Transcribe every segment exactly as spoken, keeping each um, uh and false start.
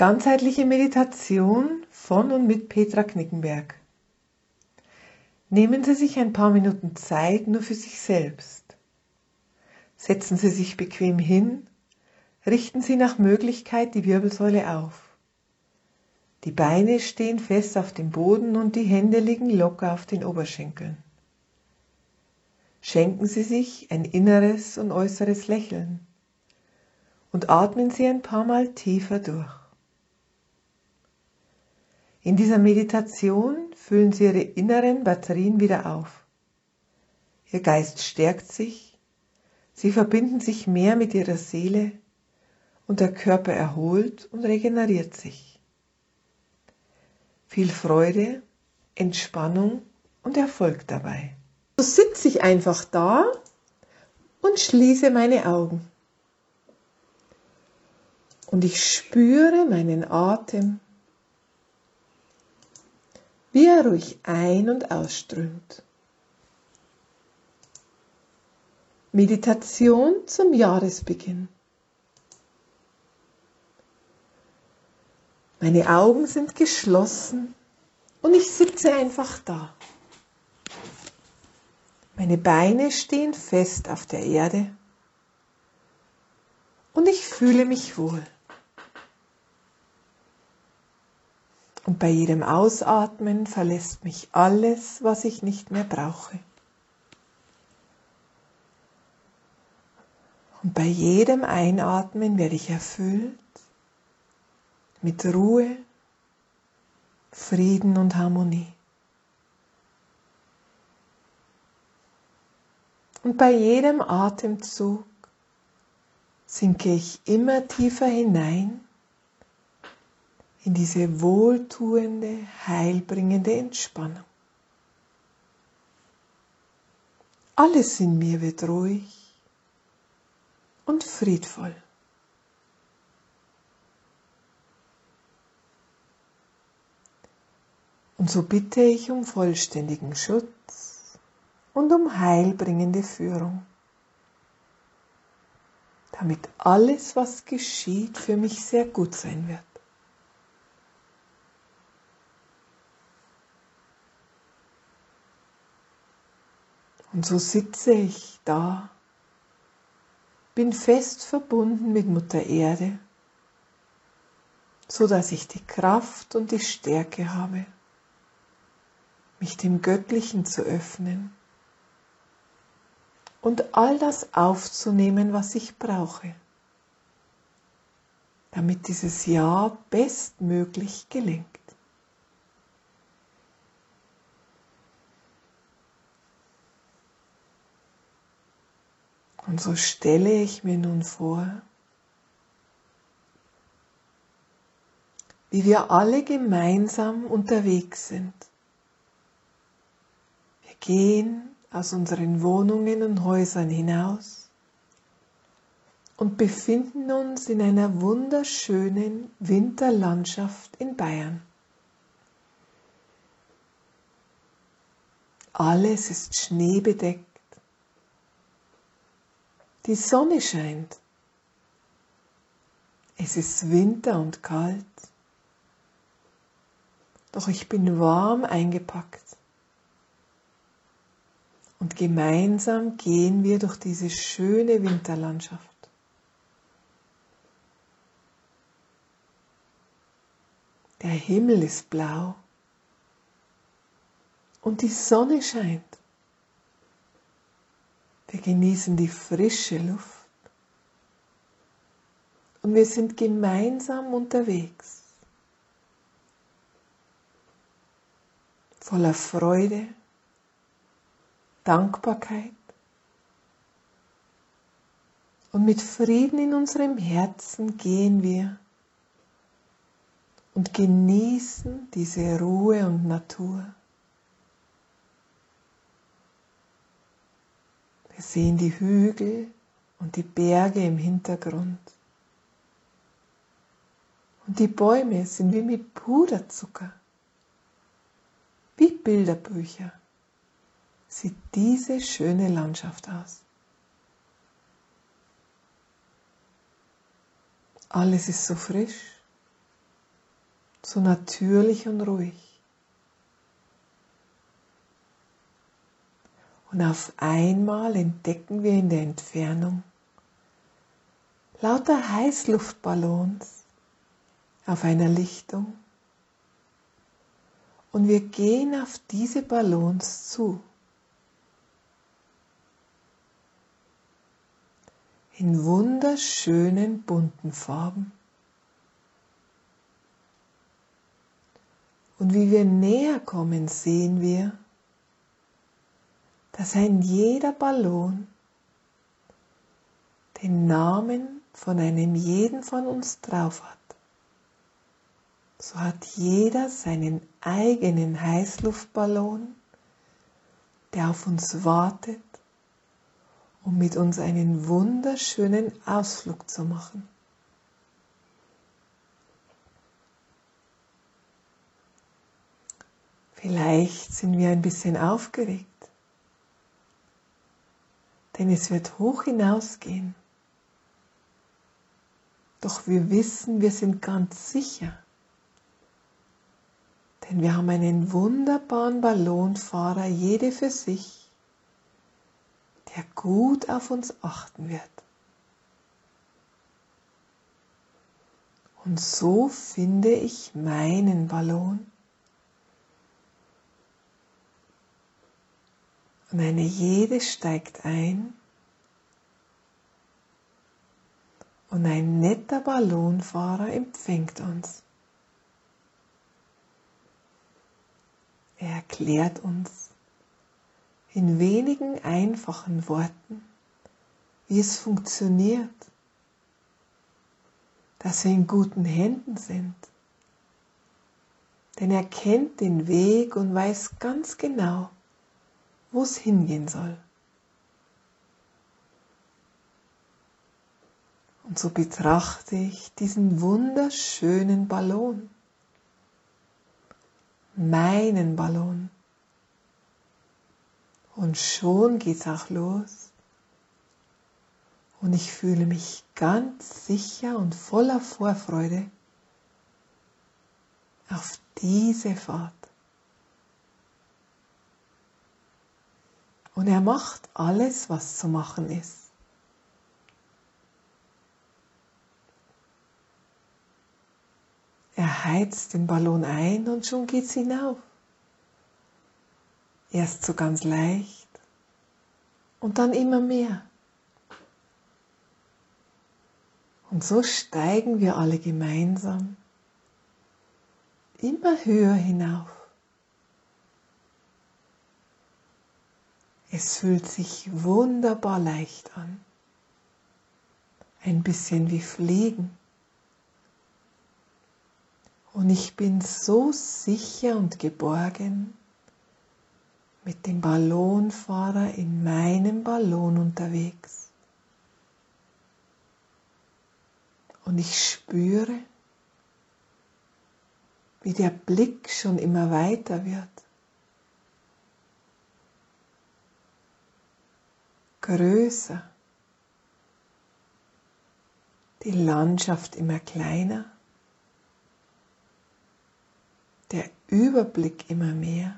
Ganzheitliche Meditation von und mit Petra Knickenberg. Nehmen Sie sich ein paar Minuten Zeit nur für sich selbst. Setzen Sie sich bequem hin, richten Sie nach Möglichkeit die Wirbelsäule auf. Die Beine stehen fest auf dem Boden und die Hände liegen locker auf den Oberschenkeln. Schenken Sie sich ein inneres und äußeres Lächeln und atmen Sie ein paar Mal tiefer durch. In dieser Meditation füllen Sie Ihre inneren Batterien wieder auf. Ihr Geist stärkt sich, Sie verbinden sich mehr mit Ihrer Seele und der Körper erholt und regeneriert sich. Viel Freude, Entspannung und Erfolg dabei. So sitze ich einfach da und schließe meine Augen. Und ich spüre meinen Atem, wie er ruhig ein- und ausströmt. Meditation zum Jahresbeginn. Meine Augen sind geschlossen und ich sitze einfach da. Meine Beine stehen fest auf der Erde und ich fühle mich wohl. Und bei jedem Ausatmen verlässt mich alles, was ich nicht mehr brauche. Und bei jedem Einatmen werde ich erfüllt mit Ruhe, Frieden und Harmonie. Und bei jedem Atemzug sinke ich immer tiefer hinein in diese wohltuende, heilbringende Entspannung. Alles in mir wird ruhig und friedvoll. Und so bitte ich um vollständigen Schutz und um heilbringende Führung, damit alles, was geschieht, für mich sehr gut sein wird. Und so sitze ich da, bin fest verbunden mit Mutter Erde, so dass ich die Kraft und die Stärke habe, mich dem Göttlichen zu öffnen und all das aufzunehmen, was ich brauche, damit dieses Jahr bestmöglich gelingt. Und so stelle ich mir nun vor, wie wir alle gemeinsam unterwegs sind. Wir gehen aus unseren Wohnungen und Häusern hinaus und befinden uns in einer wunderschönen Winterlandschaft in Bayern. Alles ist schneebedeckt. Die Sonne scheint. Es ist Winter und kalt. Doch ich bin warm eingepackt. Und gemeinsam gehen wir durch diese schöne Winterlandschaft. Der Himmel ist blau. Und die Sonne scheint. Wir genießen die frische Luft und wir sind gemeinsam unterwegs, voller Freude, Dankbarkeit und mit Frieden in unserem Herzen gehen wir und genießen diese Ruhe und Natur. Wir sehen die Hügel und die Berge im Hintergrund. Und die Bäume sind wie mit Puderzucker. Wie Bilderbücher sieht diese schöne Landschaft aus. Alles ist so frisch so natürlich und ruhig. Und auf einmal entdecken wir in der Entfernung lauter Heißluftballons auf einer Lichtung und wir gehen auf diese Ballons zu. In wunderschönen bunten Farben. Und wie wir näher kommen, sehen wir, dass ein jeder Ballon den Namen von einem jeden von uns drauf hat. So hat jeder seinen eigenen Heißluftballon, der auf uns wartet, um mit uns einen wunderschönen Ausflug zu machen. Vielleicht sind wir ein bisschen aufgeregt, denn es wird hoch hinausgehen. Doch wir wissen, wir sind ganz sicher, denn wir haben einen wunderbaren Ballonfahrer, jede für sich, der gut auf uns achten wird. Und so finde ich meinen Ballon. Und eine jede steigt ein und ein netter Ballonfahrer empfängt uns. Er erklärt uns in wenigen einfachen Worten, wie es funktioniert, dass wir in guten Händen sind. Denn er kennt den Weg und weiß ganz genau, wo es hingehen soll. Und so betrachte ich diesen wunderschönen Ballon, meinen Ballon. Und schon geht's auch los. Und ich fühle mich ganz sicher und voller Vorfreude auf diese Fahrt. Und er macht alles, was zu machen ist. Er heizt den Ballon ein und schon geht's hinauf. Erst so ganz leicht und dann immer mehr. Und so steigen wir alle gemeinsam immer höher hinauf. Es fühlt sich wunderbar leicht an. Ein bisschen wie Fliegen. Und ich bin so sicher und geborgen mit dem Ballonfahrer in meinem Ballon unterwegs. Und ich spüre, wie der Blick schon immer weiter wird. Größer. Die Landschaft immer kleiner. Der Überblick immer mehr.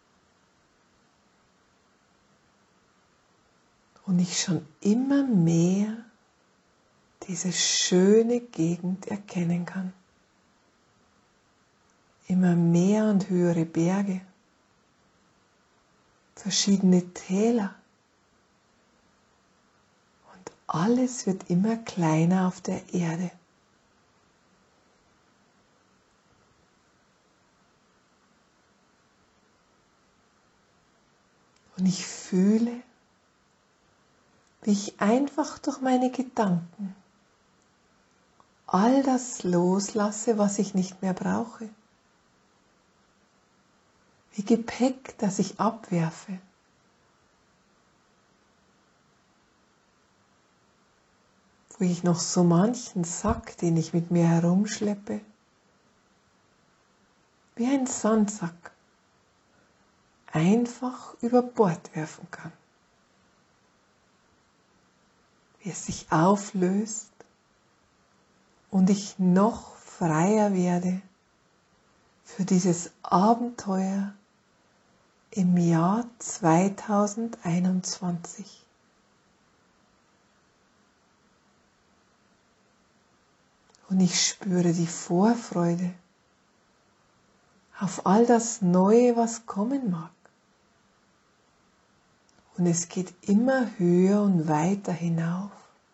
Und ich schon immer mehr diese schöne Gegend erkennen kann. Immer mehr und höhere Berge, verschiedene Täler und alles wird immer kleiner auf der Erde. Und ich fühle, wie ich einfach durch meine Gedanken all das loslasse, was ich nicht mehr brauche. Wie Gepäck, das ich abwerfe. Wo ich noch so manchen Sack, den ich mit mir herumschleppe, wie ein Sandsack, einfach über Bord werfen kann. Wie es sich auflöst und ich noch freier werde für dieses Abenteuer im Jahr zweitausendeinundzwanzig. Und ich spüre die Vorfreude auf all das Neue, was kommen mag. Und es geht immer höher und weiter hinauf.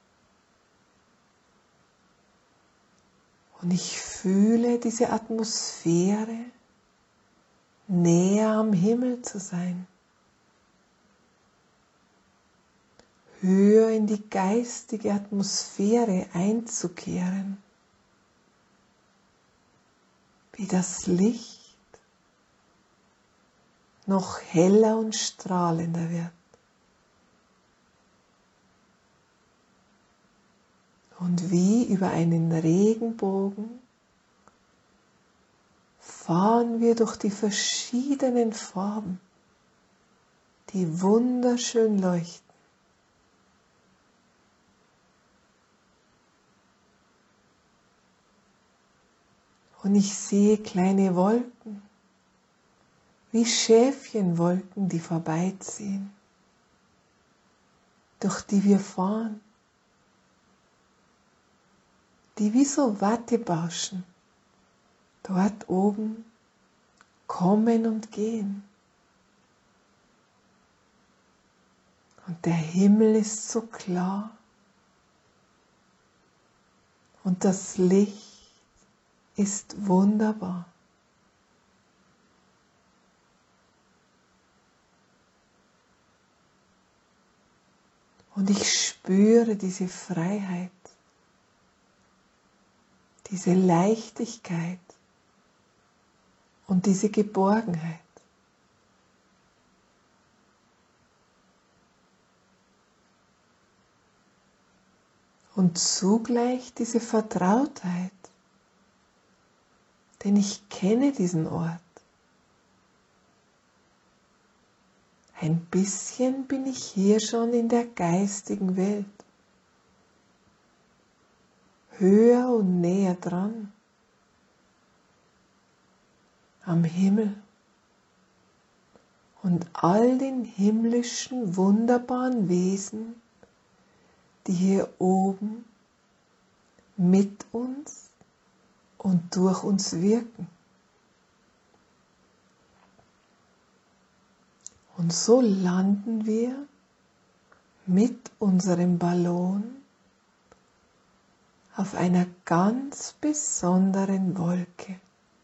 Und ich fühle diese Atmosphäre, näher am Himmel zu sein. Höher in die geistige Atmosphäre einzukehren. Wie das Licht noch heller und strahlender wird. Und wie über einen Regenbogen fahren wir durch die verschiedenen Farben, die wunderschön leuchten. Und ich sehe kleine Wolken, wie Schäfchenwolken, die vorbeiziehen, durch die wir fahren, die wie so Wattebauschen dort oben kommen und gehen. Und der Himmel ist so klar und das Licht ist wunderbar. Und ich spüre diese Freiheit, diese Leichtigkeit und diese Geborgenheit. Und zugleich diese Vertrautheit, denn ich kenne diesen Ort. Ein bisschen bin ich hier schon in der geistigen Welt, höher und näher dran, am Himmel und all den himmlischen, wunderbaren Wesen, die hier oben mit uns und durch uns wirken. Und so landen wir mit unserem Ballon auf einer ganz besonderen Wolke.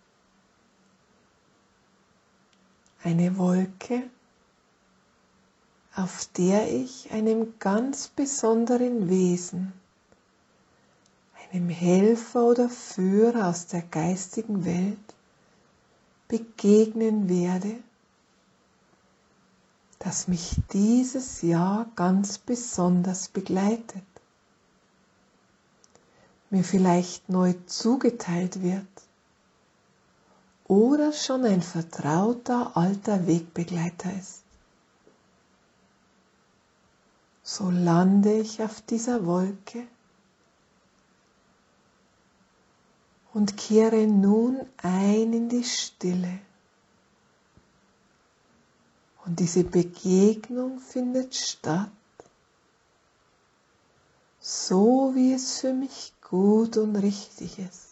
Eine Wolke, auf der ich einem ganz besonderen Wesen, einem Helfer oder Führer aus der geistigen Welt begegnen werde, das mich dieses Jahr ganz besonders begleitet, mir vielleicht neu zugeteilt wird oder schon ein vertrauter alter Wegbegleiter ist. So lande ich auf dieser Wolke und kehre nun ein in die Stille. Und diese Begegnung findet statt, so wie es für mich gut und richtig ist.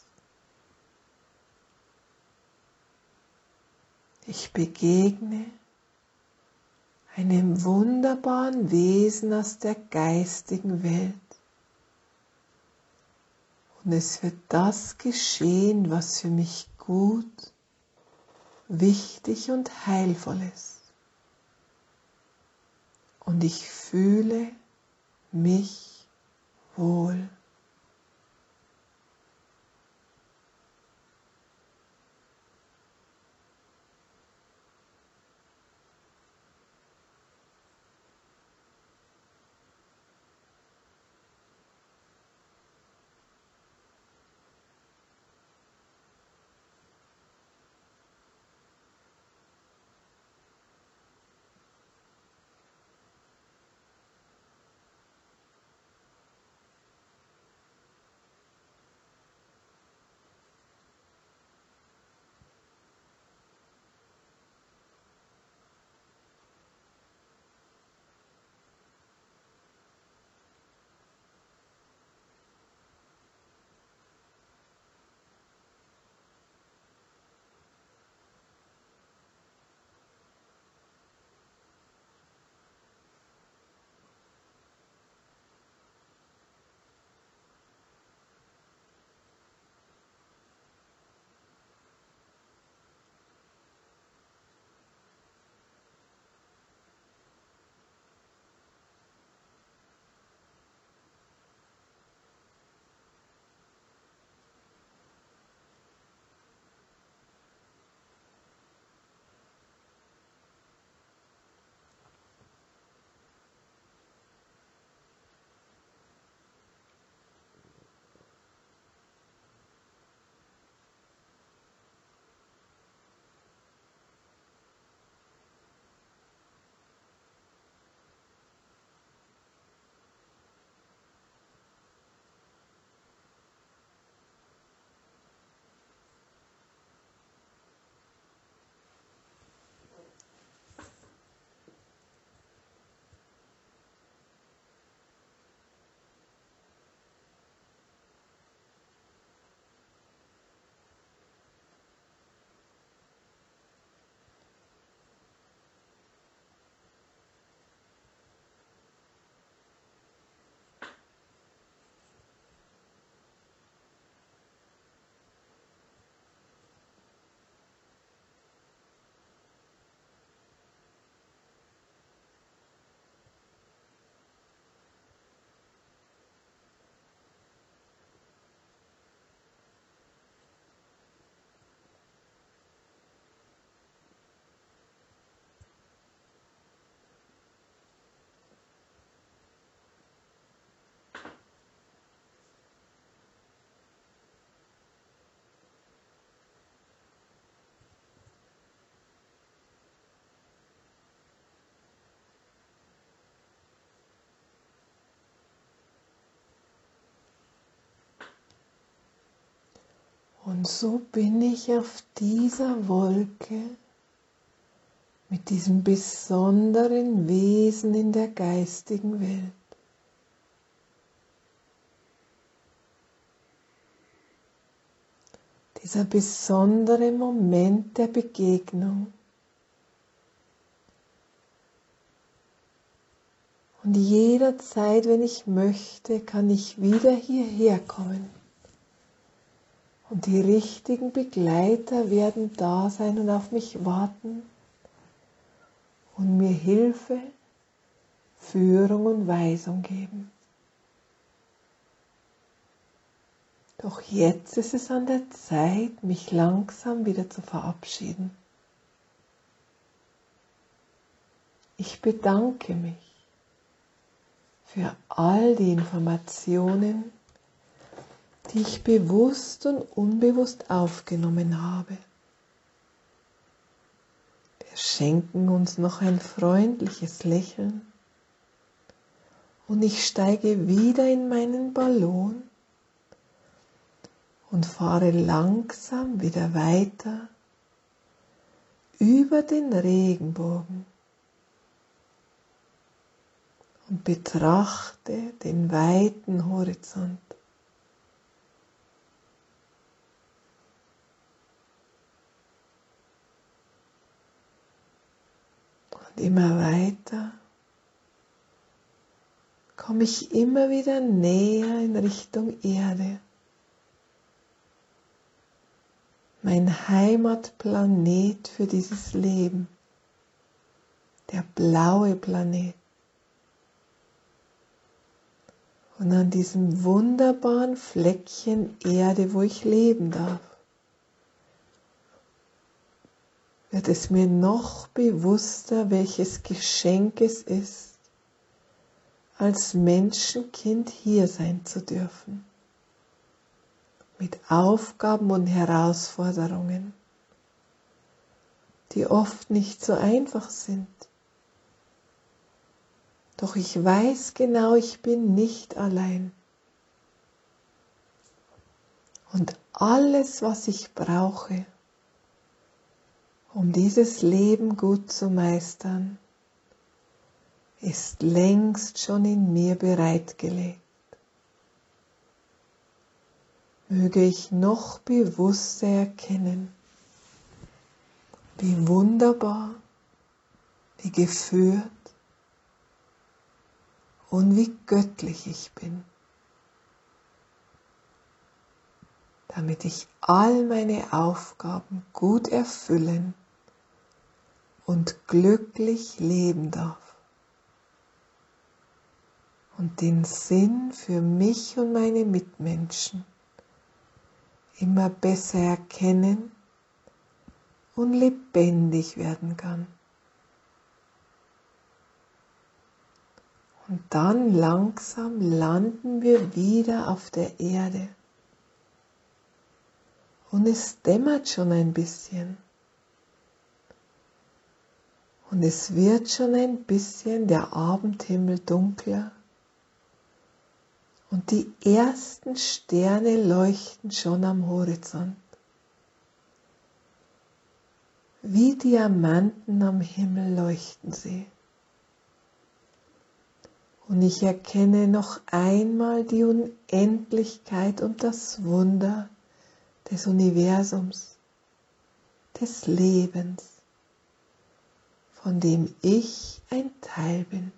Ich begegne einem wunderbaren Wesen aus der geistigen Welt. Und es wird das geschehen, was für mich gut, wichtig und heilvoll ist. Und ich fühle mich wohl. Und so bin ich auf dieser Wolke mit diesem besonderen Wesen in der geistigen Welt. Dieser besondere Moment der Begegnung. Und jederzeit, wenn ich möchte, kann ich wieder hierher kommen. Und die richtigen Begleiter werden da sein und auf mich warten und mir Hilfe, Führung und Weisung geben. Doch jetzt ist es an der Zeit, mich langsam wieder zu verabschieden. Ich bedanke mich für all die Informationen, die ich bewusst und unbewusst aufgenommen habe. Wir schenken uns noch ein freundliches Lächeln und ich steige wieder in meinen Ballon und fahre langsam wieder weiter über den Regenbogen und betrachte den weiten Horizont. Und immer weiter komme ich immer wieder näher in Richtung Erde. Mein Heimatplanet für dieses Leben, der blaue Planet. Und an diesem wunderbaren Fleckchen Erde, wo ich leben darf, wird es mir noch bewusster, welches Geschenk es ist, als Menschenkind hier sein zu dürfen. Mit Aufgaben und Herausforderungen, die oft nicht so einfach sind. Doch ich weiß genau, ich bin nicht allein. Und alles, was ich brauche, um dieses Leben gut zu meistern, ist längst schon in mir bereitgelegt. Möge ich noch bewusster erkennen, wie wunderbar, wie geführt und wie göttlich ich bin, damit ich all meine Aufgaben gut erfüllen und glücklich leben darf und den Sinn für mich und meine Mitmenschen immer besser erkennen und lebendig werden kann. Und dann langsam landen wir wieder auf der Erde. Und es dämmert schon ein bisschen. Und es wird schon ein bisschen der Abendhimmel dunkler. Und die ersten Sterne leuchten schon am Horizont. Wie Diamanten am Himmel leuchten sie. Und ich erkenne noch einmal die Unendlichkeit und das Wunder des Universums, des Lebens, von dem ich ein Teil bin.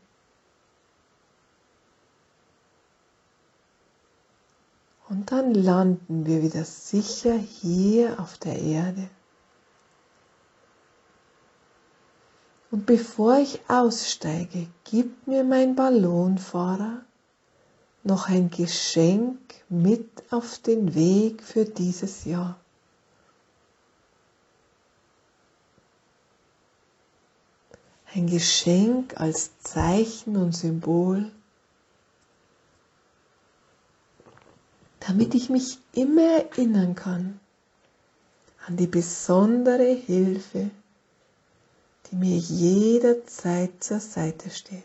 Und dann landen wir wieder sicher hier auf der Erde. Und bevor ich aussteige, gibt mir mein Ballonfahrer noch ein Geschenk mit auf den Weg für dieses Jahr. Ein Geschenk als Zeichen und Symbol, damit ich mich immer erinnern kann an die besondere Hilfe, die mir jederzeit zur Seite steht.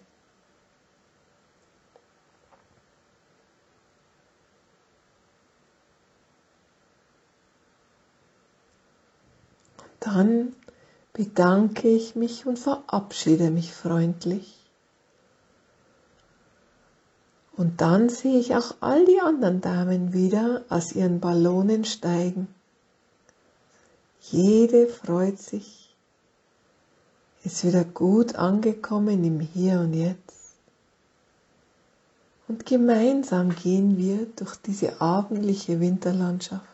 Dann bedanke ich mich und verabschiede mich freundlich. Und dann sehe ich auch all die anderen Damen wieder aus ihren Ballonen steigen. Jede freut sich, ist wieder gut angekommen im Hier und Jetzt. Und gemeinsam gehen wir durch diese abendliche Winterlandschaft.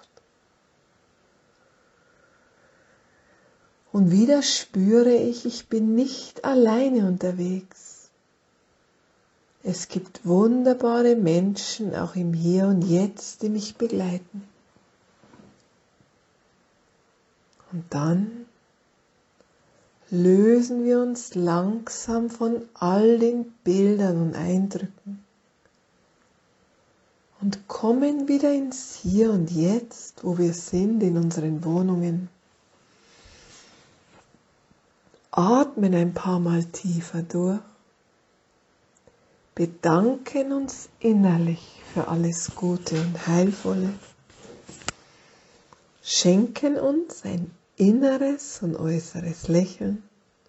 Und wieder spüre ich, ich bin nicht alleine unterwegs. Es gibt wunderbare Menschen, auch im Hier und Jetzt, die mich begleiten. Und dann lösen wir uns langsam von all den Bildern und Eindrücken und kommen wieder ins Hier und Jetzt, wo wir sind in unseren Wohnungen. Atmen ein paar Mal tiefer durch, bedanken uns innerlich für alles Gute und Heilvolle, schenken uns ein inneres und äußeres Lächeln,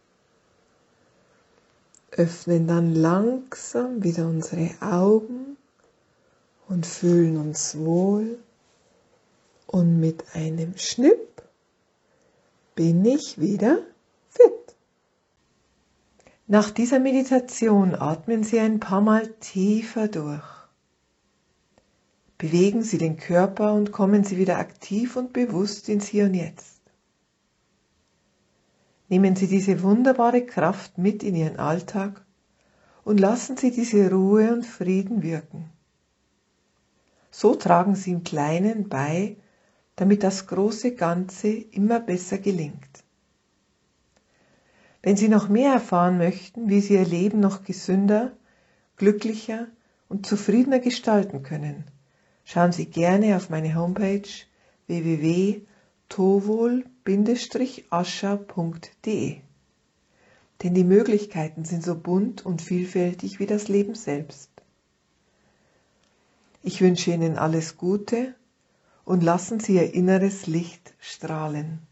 öffnen dann langsam wieder unsere Augen und fühlen uns wohl und mit einem Schnipp bin ich wieder fit. Nach dieser Meditation atmen Sie ein paar Mal tiefer durch. Bewegen Sie den Körper und kommen Sie wieder aktiv und bewusst ins Hier und Jetzt. Nehmen Sie diese wunderbare Kraft mit in Ihren Alltag und lassen Sie diese Ruhe und Frieden wirken. So tragen Sie im Kleinen bei, damit das große Ganze immer besser gelingt. Wenn Sie noch mehr erfahren möchten, wie Sie Ihr Leben noch gesünder, glücklicher und zufriedener gestalten können, schauen Sie gerne auf meine Homepage w w w punkt tovol Bindestrich ascha punkt de. Denn die Möglichkeiten sind so bunt und vielfältig wie das Leben selbst. Ich wünsche Ihnen alles Gute und lassen Sie Ihr inneres Licht strahlen.